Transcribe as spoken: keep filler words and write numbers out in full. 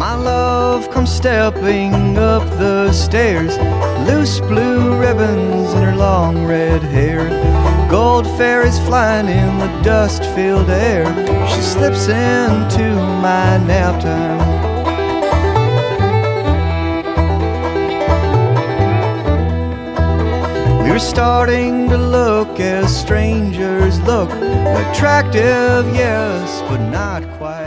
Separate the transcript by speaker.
Speaker 1: My love comes stepping up the stairs, loose blue ribbons in her long red hair, gold fairies flying in the dust-filled air. She slips into my nap time. We were starting to look as strangers look, attractive, yes, but not quite